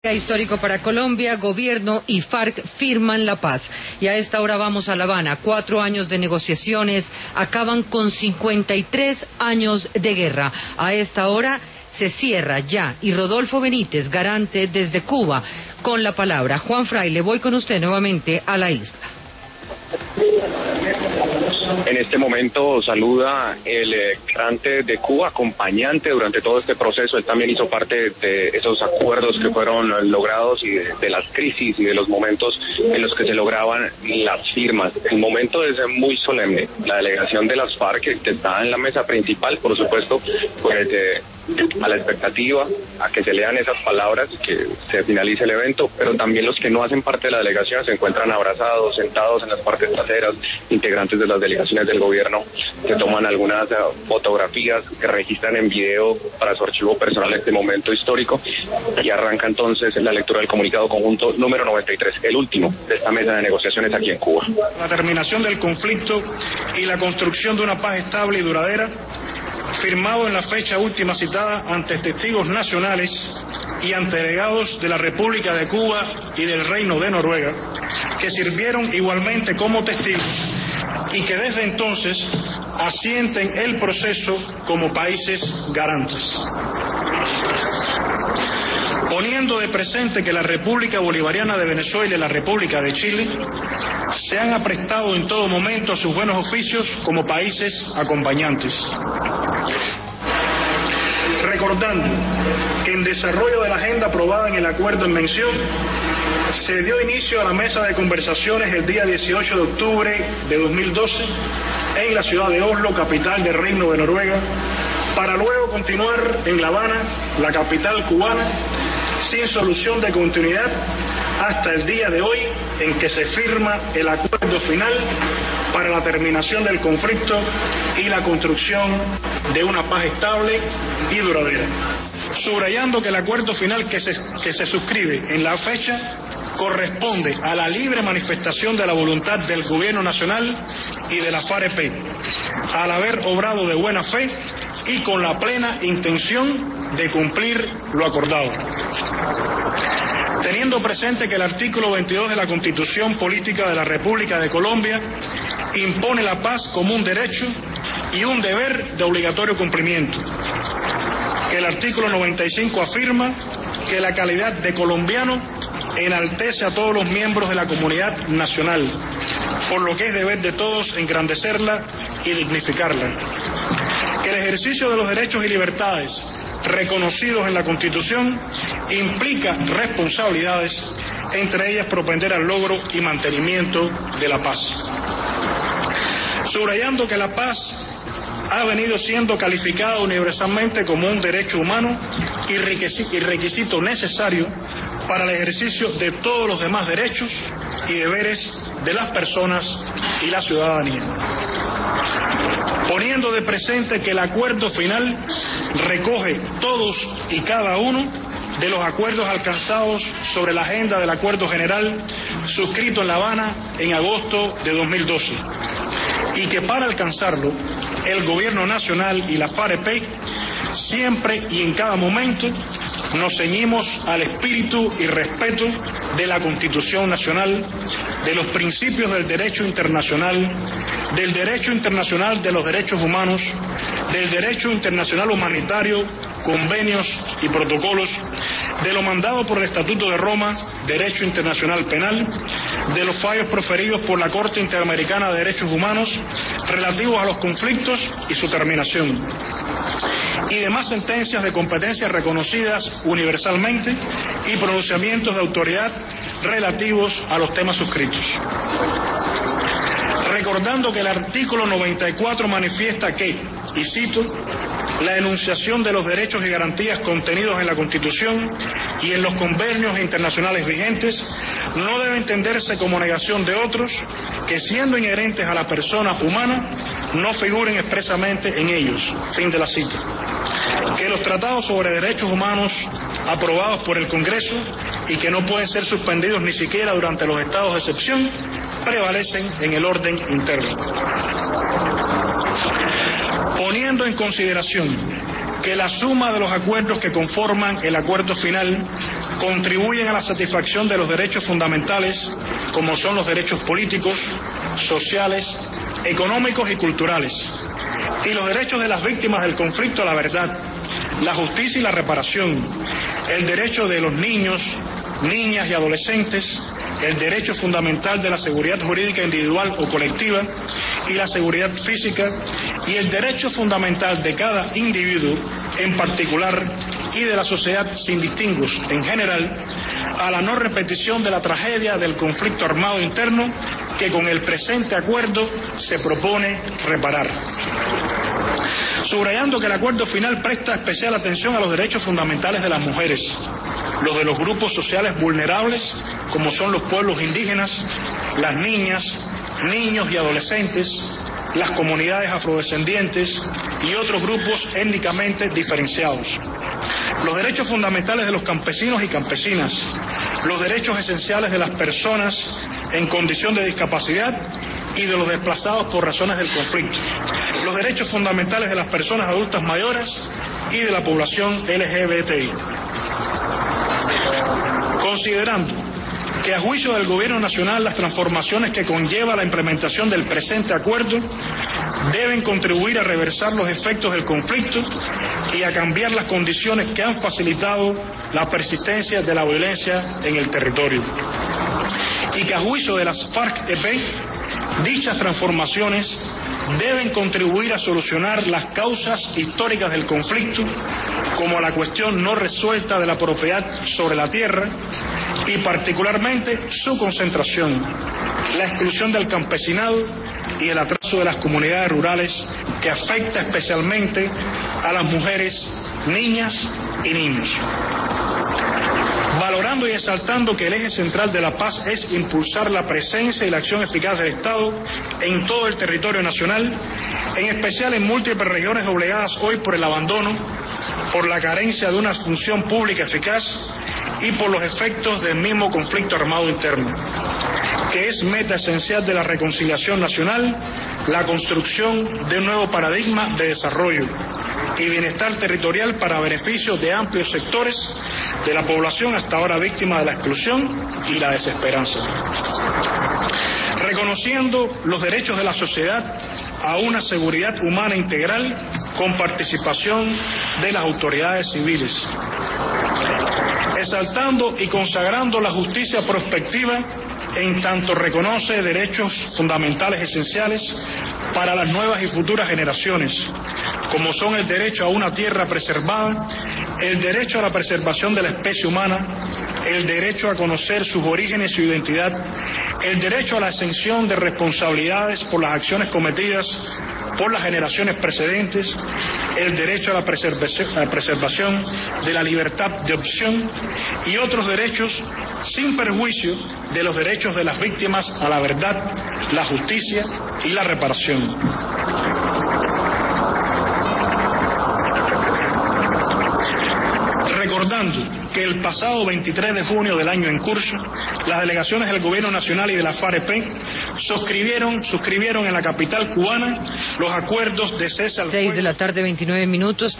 Histórico para Colombia, gobierno y FARC firman la paz. Y a esta hora vamos a La Habana. 4 años de negociaciones acaban con 53 años de guerra. A esta hora se cierra ya. Y Rodolfo Benítez, garante desde Cuba, con la palabra. Juan Fraile, voy con usted nuevamente a la isla. En este momento saluda el garante de Cuba, acompañante durante todo este proceso. Él también hizo parte de esos acuerdos que fueron logrados y de las crisis y de los momentos en los que se lograban las firmas. El momento es muy solemne. La delegación de las FARC, que está en la mesa principal, por supuesto, pues a la expectativa, a que se lean esas palabras, que se finalice el evento, pero también los que no hacen parte de la delegación se encuentran abrazados, sentados en las partes traseras, integrantes de las delegaciones del gobierno, se toman algunas fotografías que registran en video para su archivo personal este momento histórico, y arranca entonces la lectura del comunicado conjunto número 93, el último de esta mesa de negociaciones aquí en Cuba. La terminación del conflicto y la construcción de una paz estable y duradera, firmado en la fecha última citada ante testigos nacionales y ante delegados de la República de Cuba y del Reino de Noruega, que sirvieron igualmente como testigos y que desde entonces asienten el proceso como países garantes. Poniendo de presente que la República Bolivariana de Venezuela y la República de Chile se han aprestado en todo momento a sus buenos oficios como países acompañantes. Recordando que en desarrollo de la agenda aprobada en el acuerdo en mención, se dio inicio a la mesa de conversaciones el día 18 de octubre de 2012 en la ciudad de Oslo, capital del Reino de Noruega, para luego continuar en La Habana, la capital cubana, sin solución de continuidad hasta el día de hoy en que se firma el acuerdo final para la terminación del conflicto y la construcción de una paz estable y duradera. Subrayando que el acuerdo final que se suscribe en la fecha corresponde a la libre manifestación de la voluntad del gobierno nacional y de la FARC, al haber obrado de buena fe y con la plena intención de cumplir lo acordado. Teniendo presente que el artículo 22 de la Constitución Política de la República de Colombia impone la paz como un derecho y un deber de obligatorio cumplimiento, que el artículo 95 afirma que la calidad de colombiano enaltece a todos los miembros de la comunidad nacional, por lo que es deber de todos engrandecerla y dignificarla, que el ejercicio de los derechos y libertades reconocidos en la Constitución implica responsabilidades, entre ellas propender al logro y mantenimiento de la paz. Subrayando que la paz ha venido siendo calificada universalmente como un derecho humano y requisito necesario para el ejercicio de todos los demás derechos y deberes de las personas y la ciudadanía. Poniendo de presente que el acuerdo final recoge todos y cada uno de los acuerdos alcanzados sobre la agenda del acuerdo general suscrito en La Habana en agosto de 2012, y que para alcanzarlo el gobierno nacional y la FARC siempre y en cada momento nos ceñimos al espíritu y respeto de la Constitución Nacional, de los principios del derecho internacional, del derecho internacional de los derechos humanos, del derecho internacional humanitario, convenios y protocolos, de lo mandado por el Estatuto de Roma, derecho internacional penal, de los fallos proferidos por la Corte Interamericana de Derechos Humanos relativos a los conflictos y su terminación, y demás sentencias de competencia reconocidas universalmente y pronunciamientos de autoridad relativos a los temas suscritos. Recordando que el artículo 94 manifiesta que, y cito, la enunciación de los derechos y garantías contenidos en la Constitución y en los convenios internacionales vigentes no debe entenderse como negación de otros que, siendo inherentes a la persona humana, no figuren expresamente en ellos. Fin de la cita. Que los tratados sobre derechos humanos aprobados por el Congreso y que no pueden ser suspendidos ni siquiera durante los estados de excepción prevalecen en el orden interno. Poniendo en consideración que la suma de los acuerdos que conforman el acuerdo final contribuyen a la satisfacción de los derechos fundamentales, como son los derechos políticos, sociales, económicos y culturales, y los derechos de las víctimas del conflicto a la verdad, la justicia y la reparación, el derecho de los niños, niñas y adolescentes, el derecho fundamental de la seguridad jurídica individual o colectiva y la seguridad física, y el derecho fundamental de cada individuo en particular y de la sociedad sin distingos en general a la no repetición de la tragedia del conflicto armado interno que con el presente acuerdo se propone reparar. Subrayando que el acuerdo final presta especial atención a los derechos fundamentales de las mujeres, los de los grupos sociales vulnerables, como son los pueblos indígenas, las niñas, niños y adolescentes, las comunidades afrodescendientes y otros grupos étnicamente diferenciados, los derechos fundamentales de los campesinos y campesinas, los derechos esenciales de las personas en condición de discapacidad y de los desplazados por razones del conflicto, los derechos fundamentales de las personas adultas mayores y de la población LGBTI. Considerando que a juicio del Gobierno Nacional las transformaciones que conlleva la implementación del presente acuerdo deben contribuir a reversar los efectos del conflicto y a cambiar las condiciones que han facilitado la persistencia de la violencia en el territorio. Y que a juicio de las FARC-EP, dichas transformaciones deben contribuir a solucionar las causas históricas del conflicto, como la cuestión no resuelta de la propiedad sobre la tierra y particularmente su concentración, la exclusión del campesinado y el atraso de las comunidades rurales que afecta especialmente a las mujeres, niñas y niños. Valorando y exaltando que el eje central de la paz es impulsar la presencia y la acción eficaz del Estado en todo el territorio nacional, en especial en múltiples regiones doblegadas hoy por el abandono, por la carencia de una función pública eficaz y por los efectos del mismo conflicto armado interno, que es meta esencial de la reconciliación nacional, la construcción de un nuevo paradigma de desarrollo y bienestar territorial para beneficio de amplios sectores de la población hasta ahora víctima de la exclusión y la desesperanza. Reconociendo los derechos de la sociedad a una seguridad humana integral con participación de las autoridades civiles. Exaltando y consagrando la justicia prospectiva en tanto reconoce derechos fundamentales esenciales para las nuevas y futuras generaciones, como son el derecho a una tierra preservada, el derecho a la preservación de la especie humana, el derecho a conocer sus orígenes y su identidad, el derecho a la exención de responsabilidades por las acciones cometidas por las generaciones precedentes, el derecho a la preservación de la libertad de opción y otros derechos sin perjuicio de los derechos de las víctimas a la verdad, la justicia y la reparación. Recordando que el pasado 23 de junio del año en curso, las delegaciones del Gobierno Nacional y de la FARC-EP suscribieron en la capital cubana los acuerdos de cese al fuego. 6 de la tarde, 29 minutos.